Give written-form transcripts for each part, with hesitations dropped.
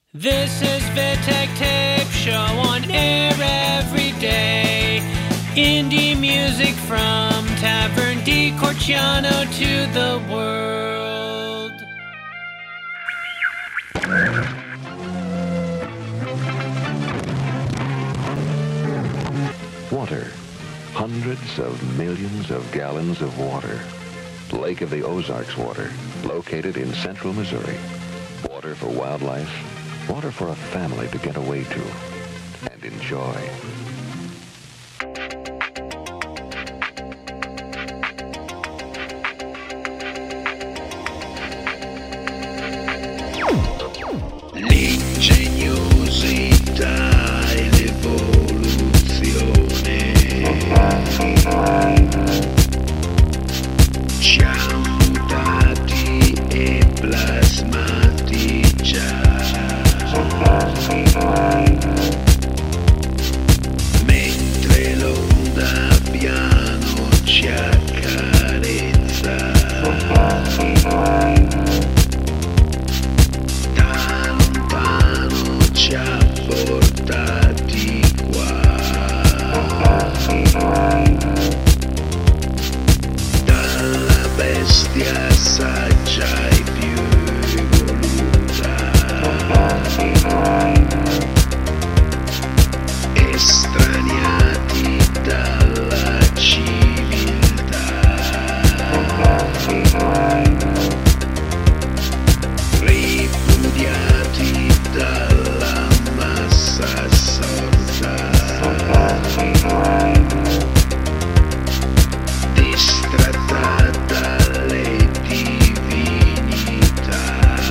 This is Vitek Tape Show on air every day. Indie music from Tavern di Corciano to the world. Water. Hundreds of millions of gallons of water. Lake of the Ozarks water, located in central Missouri. Water for wildlife. Water for a family to get away to and enjoy. L'ingegnosità e l'evoluzione ci hanno dati e plasmati già. Mentre l'onda piano ci accarezza, da lontano ci ha portati qua, dalla bestia saggia e più evoluta, estraniati dalla civiltà, ripudiati dalla massa assorta, distratta dalle divinità.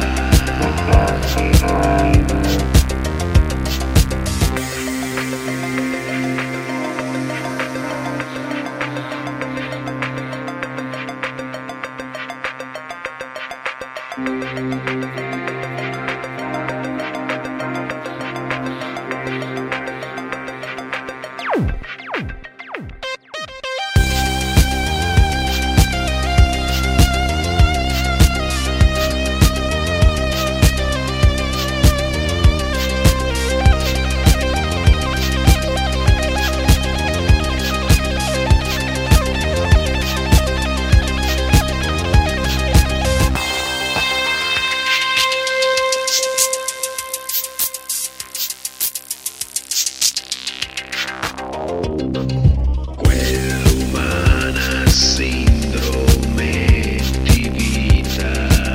Quell'umana sindrome di vita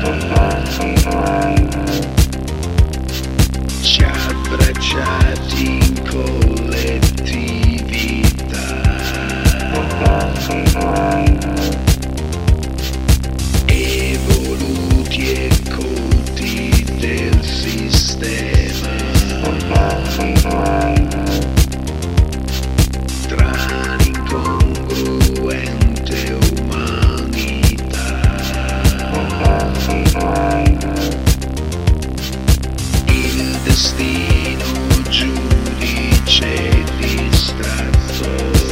ci ha abbracciati in collettività, evoluti e colti del sistema, tra l'incongruente umanità. Il destino giudice distratto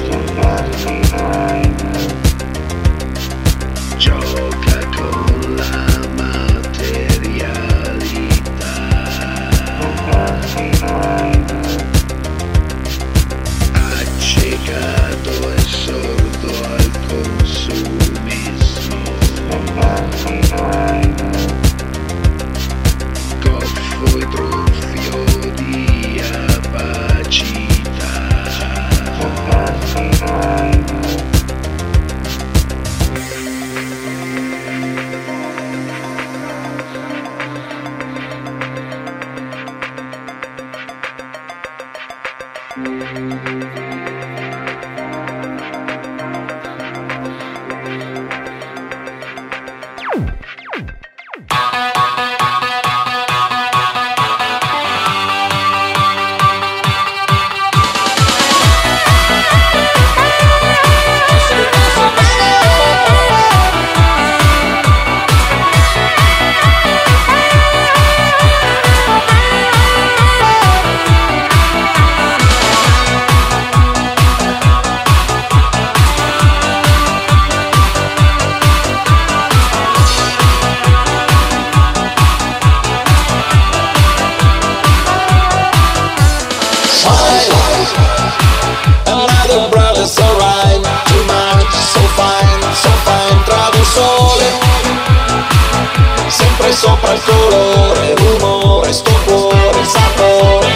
gioca con la materialità, accecato e sordo al consumismo, goffo e tronfio di apacità. colore, rumore, sto cuore, sapore.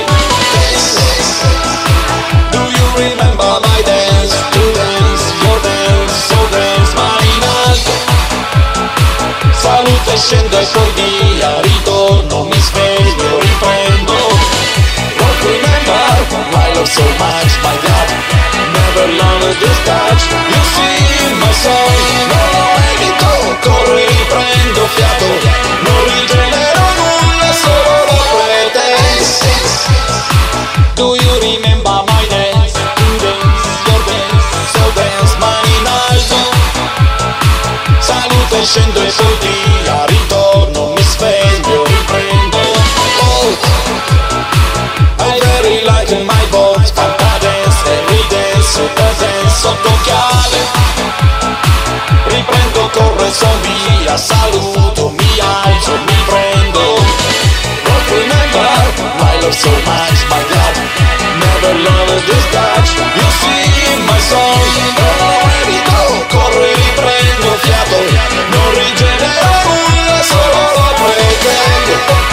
Do you remember my dance? To dance, your dance, so dance, mani in alto. Salute, scendo e poi via, ritorno, mi sveglio, riprendo. Don't remember, I love so much, my God. Never loved this touch. You see my soul, non lo evito, corro e riprendo fiato. Non rigenero nulla, solo lo pretendo. Do you remember my dance? To dance, your dance, so dance, mani in alto. Salute, scendo e poi via, ritorno, mi sveglio, riprendo. Oh, I very like my voice, fanta dance, every dance, super dance, sotto chiave. Riprendo, corro e son via, saluto, mi alzo, mi prendo. Don't remember, I love so much, my God. Never loved this touch. You see my soul, non lo evito, corro e riprendo fiato. Non rigenero nulla, solo lo pretendo.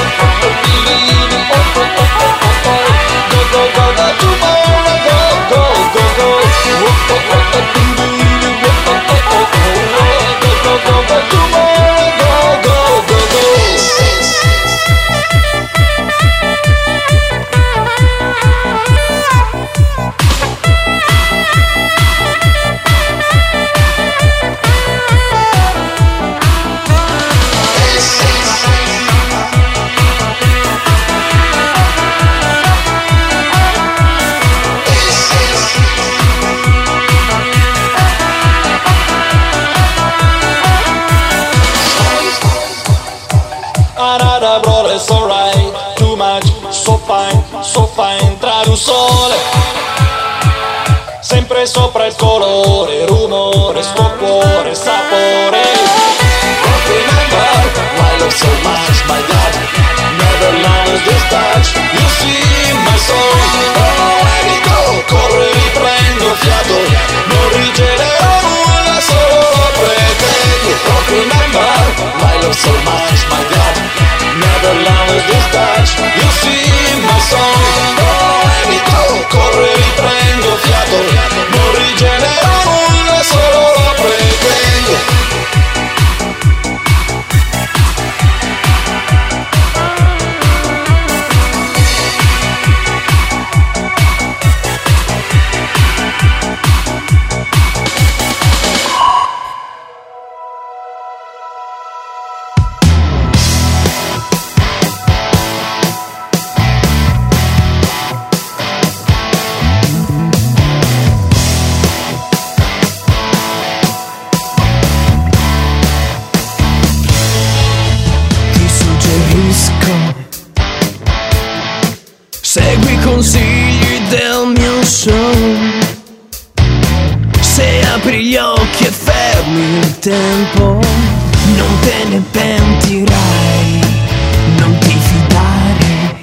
Go, go, go, go, tomorrow, go, go, go, go. Go, go, go, go, tomorrow, go, go, go, go. Arada, bro, it's alright. Too much, so fine, tra un sole. Sempre sopra il colore, rumore, sto cuore, sapore. Don't remember, I love so much, my God. Never loved this touch. You see my soul, non lo evito, corro e riprendo fiato. Non rigenero nulla, solo lo pretendo. Don't remember, I love so much, my God. Never loved this touch. You see my soul, non lo evito, corro e riprendo fiato. Non rigenero nulla, solo lo pretendo. Segui i consigli del mio show. Se apri gli occhi e fermi il tempo, non te ne pentirai, non ti fidare.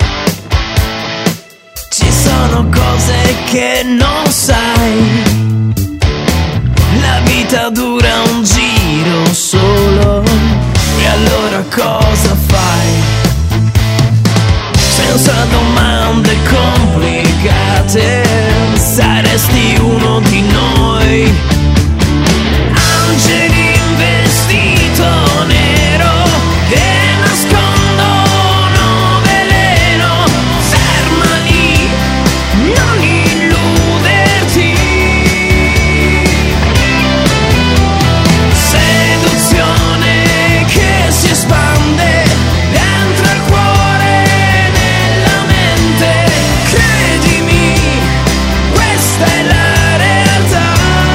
Ci sono cose che non sai. La vita dura un giro solo, e allora cosa fai? Senza domande complicate, saresti uno di noi. Angeli in vestito nero che nascondono veleno. Fermali, non illuderti. Seduzione che si espande dentro il cuore. Credimi, questa è la realtà.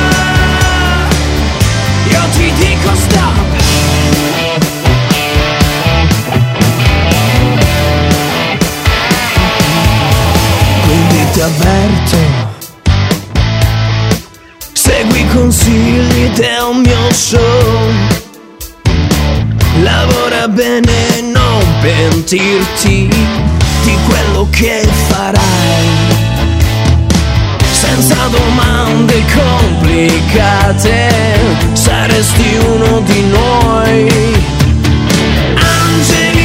Io ti dico stop. Quindi ti avverto, segui i consigli del mio show. Lavora bene, non pentirti di quello che farai. Senza domande complicate, saresti uno di noi. Angeli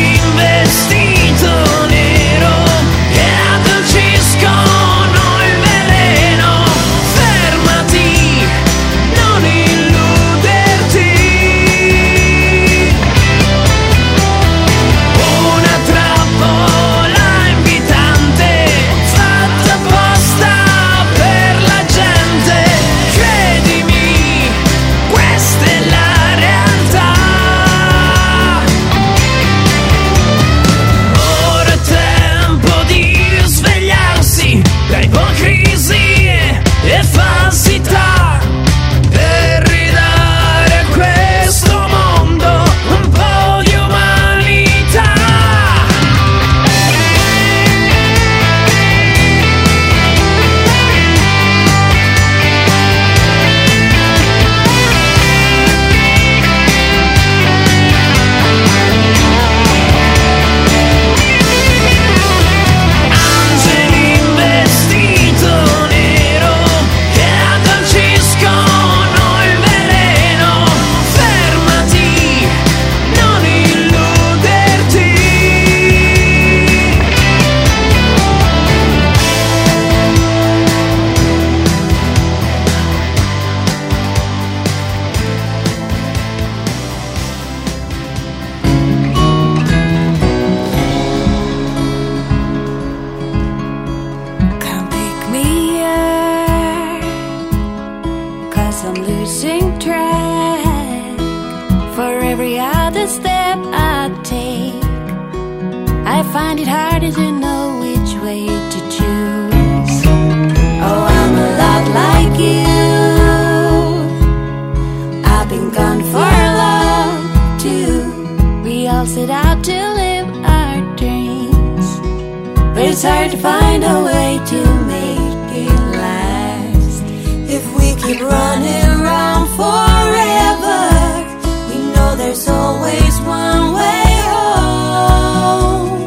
find it harder to know which way to choose. Oh, I'm a lot like you. I've been gone for long too. We all set out to live our dreams, but it's hard to find a way to make it last. If we keep running around forever, we know there's always one way home.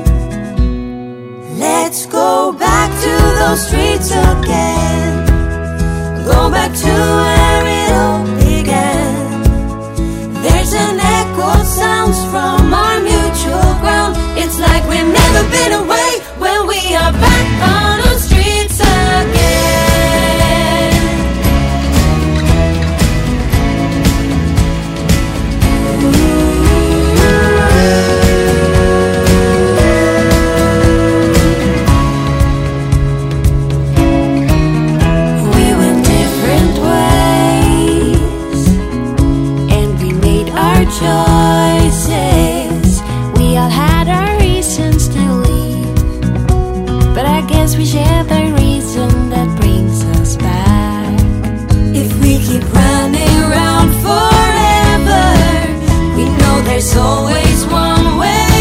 Let's go back to those streets again, go back to where it all began. There's an echo sounds from our mutual ground. It's like we've never been away when we are back on the streets again. We went different ways and we made our choices. We all had our reasons to leave, but I guess we share the reason that brings us back. If we keep running around forever, we know there's always one way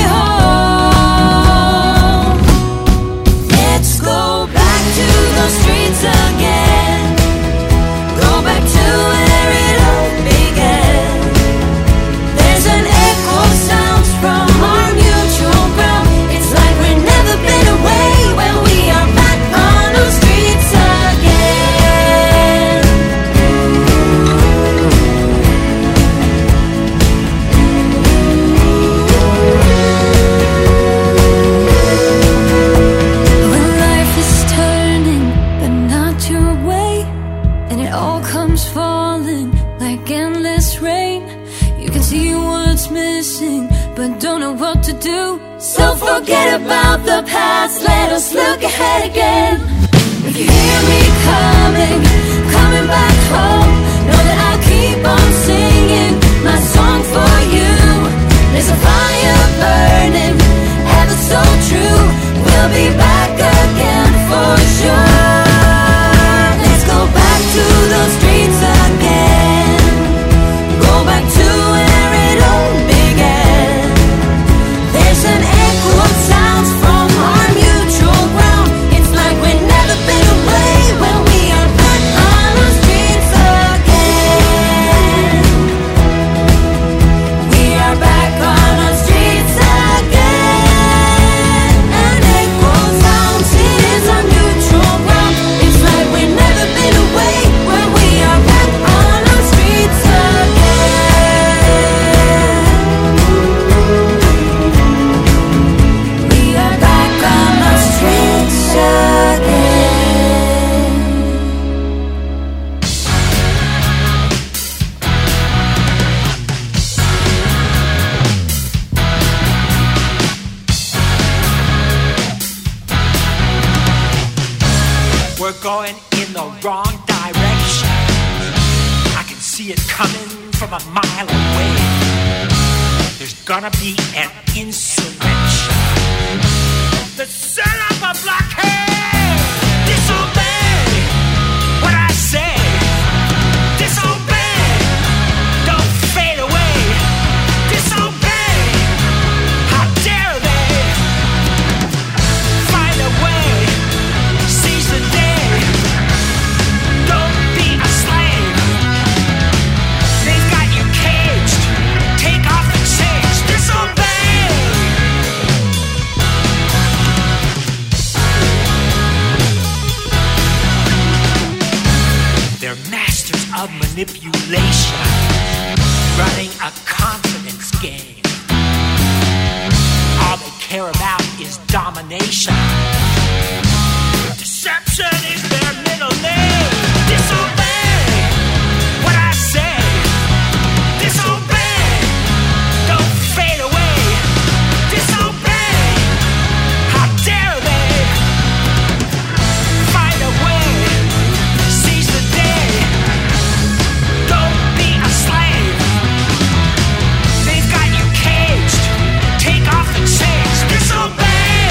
home. Let's go back to those streets again, go back to where it all began. There's an echo sounds from our mutual ground. It's like we've never been away when we are back on the streets again. When life is turning, but not your way, and it all comes falling like endless rain. You can see what's missing, but don't know what to do. So forget about the past, let us look ahead again. If you hear me coming, coming back home, know that I'll keep on singing my song for you. There's a fire burning, ever so true. We'll be back again for sure. Let's go back to those streets again, go back to where it all began. There's an echo of sounds from our mutual ground. It's like we've never been away when we are back on the streets again. We are back on the streets again. An echo sounds is our mutual ground. It's like we've never been away when we are back on the streets again. We are back on the streets again. We're going in the wrong direction. I can see it coming from a mile away. There's gonna be an insurrection. The set up a blockade. Disobey what I say. Disobey. Don't fade away. Disobey. How dare they? Find a way. Seize the day. Don't be a slave. They've got you caged. Take off the chains. Disobey. They're masters of manipulation, running a confidence game. All they care about is domination. Deception is their middle name. Disobey what I say. Disobey. Don't fade away. Disobey. How dare they? Find a way. Seize the day. Don't be a slave. They've got you caged. Take off the chains. Disobey.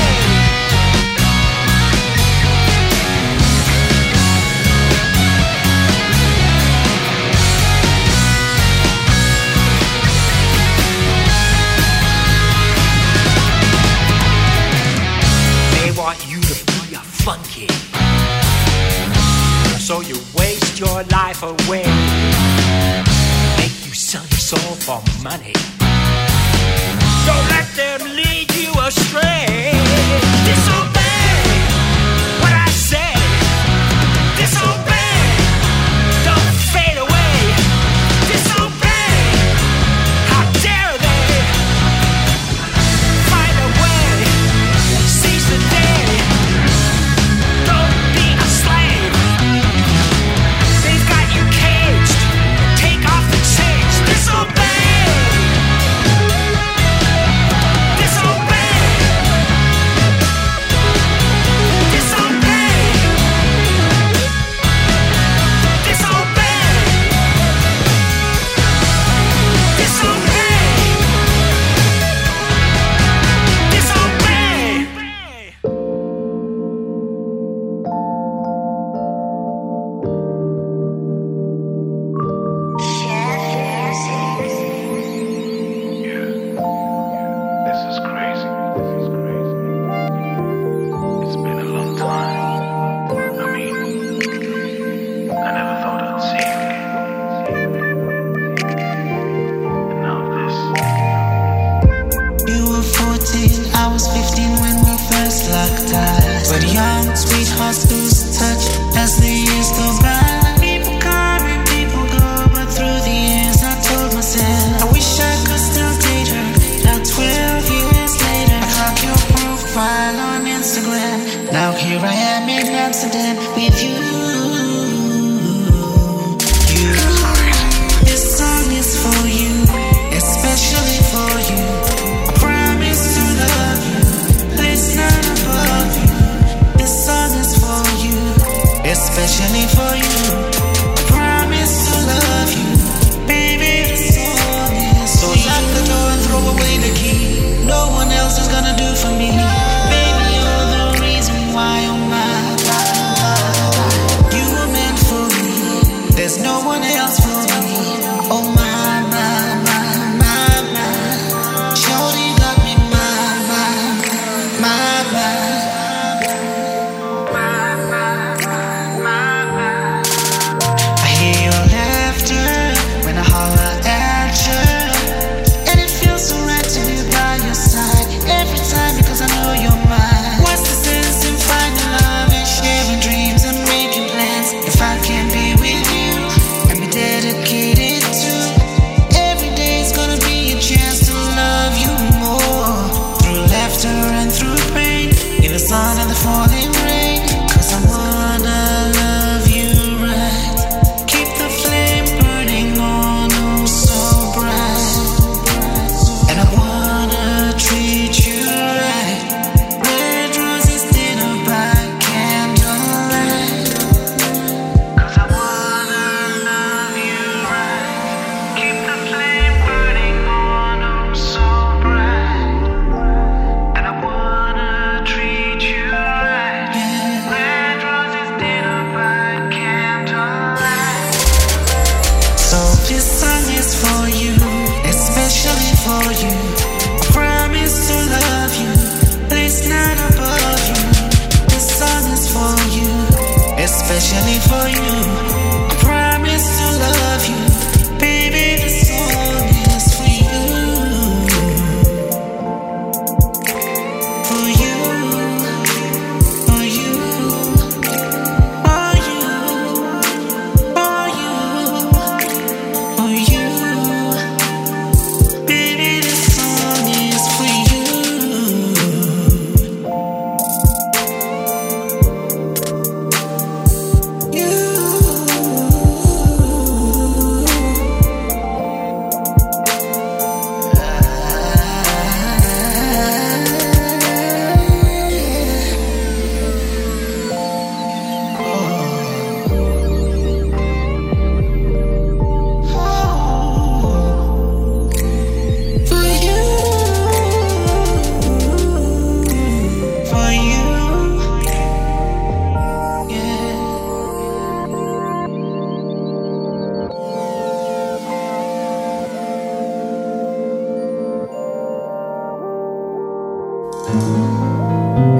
your life away, make you sell your soul for money. Don't let them lead you astray. Disobey what I say. Disobey. Don't fade away. Disobey. How dare they find a way? Seize the day. Don't be a slave. They've got you caged. Take off the chains. Disobey.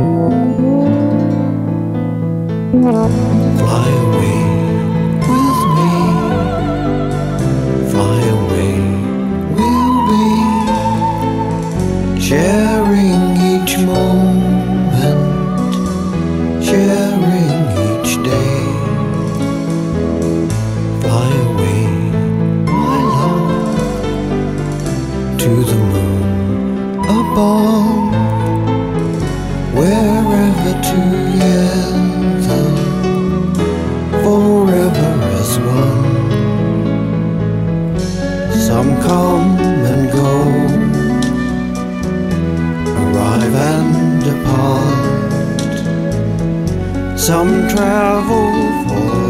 Fly away with me. forever together, forever as one. Some come and go, arrive and depart. Some travel for,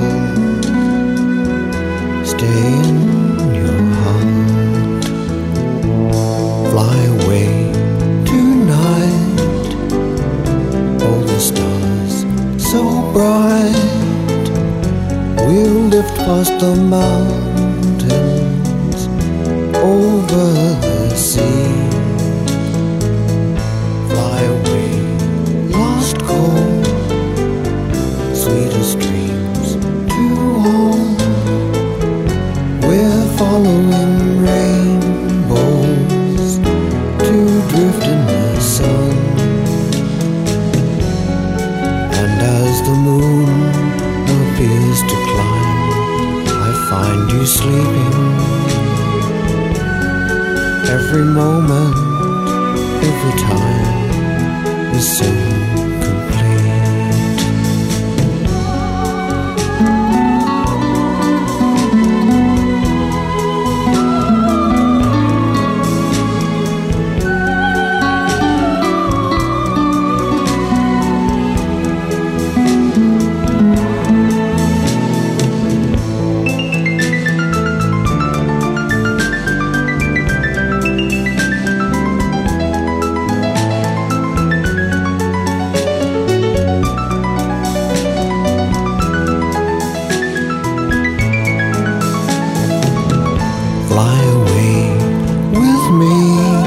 stay in your heart. Fly away tonight, all the stars so bright. We'll lift past the mountains, over the sea. Fly away, lost call, sweetest dreams to home. We're following rainbows to drift in the sun. And as the moon appears to climb, I find you sleeping. Every moment, every time is so complete. Fly away with me,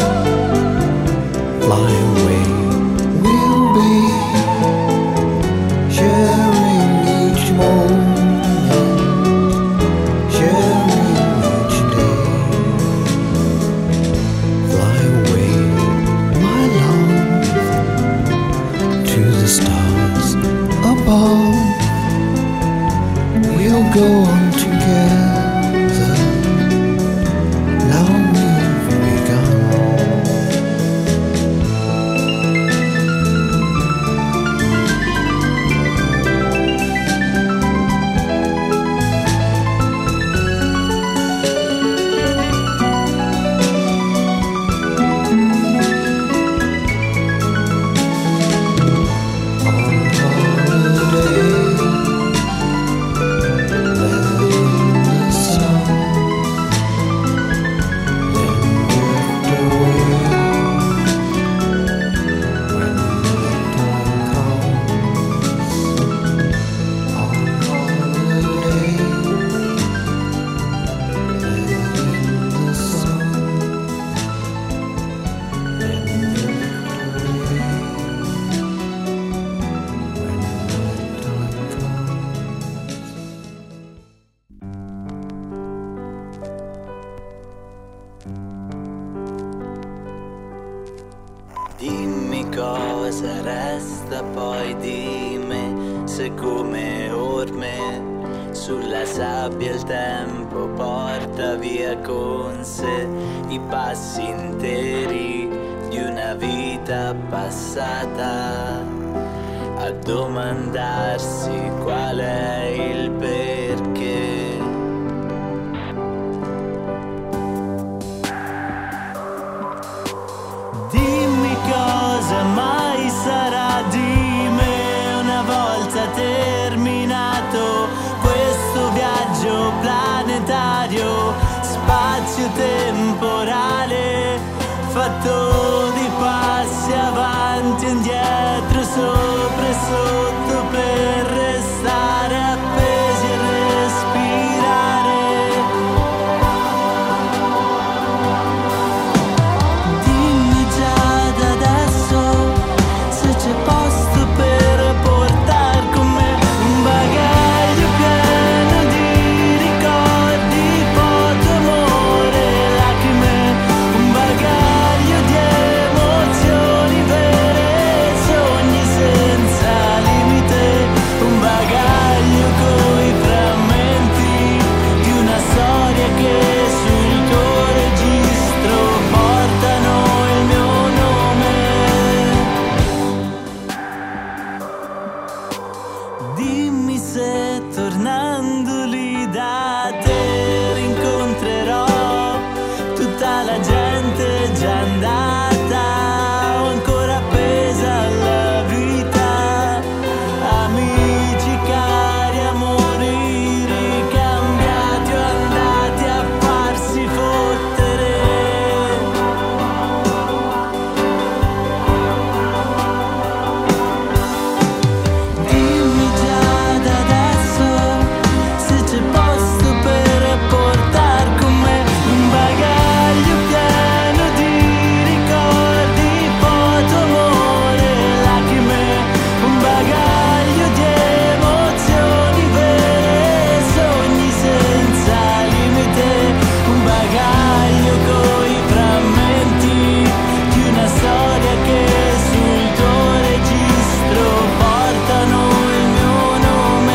fly away we'll be, sharing each moment, sharing each day. Fly away, my love, to the stars above. We'll go on together. Now we've begun. On holiday, letting the sun Dimmi cosa resta poi di me, se come orme sulla sabbia il tempo porta via con sé i passi interi di una vita passata, a domandarsi qual è il perché. Cosa mai sarà di me una volta terminato questo viaggio planetario, spazio temporale, fatto di passi avanti e indietro, sopra e sotto, per restare appesi e respirare. C'è posto per portare con me un bagaglio pieno di ricordi, foto, amore, lacrime, un bagaglio di emozioni vere, sogni senza limiti. forse tornando lì da te rincontrerò tutta la gente già andata o ancora appesa alla vita, amici cari, amori ricambiati o andati a farsi fottere. Dimmi già da adesso se c'è posto per portar con me un bagaglio pieno di ricordi, foto, amore, lacrime, un bagaglio di emozioni vere, sogni senza limite, un bagaglio coi frammenti di una storia che sul tuo registro portano il mio nome.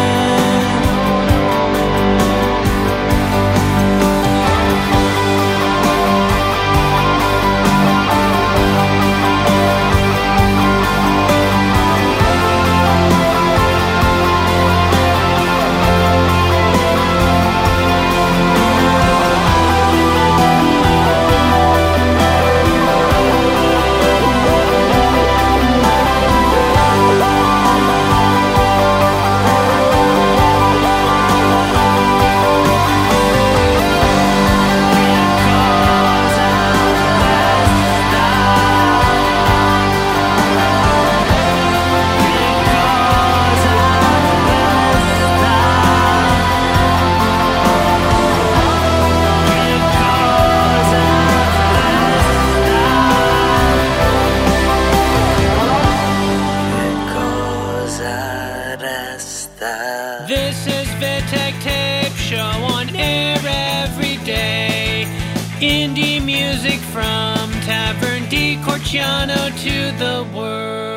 Cosa resta? This is Vitek Tape Show on air every day. Indie music from Tavern di Corciano to the world.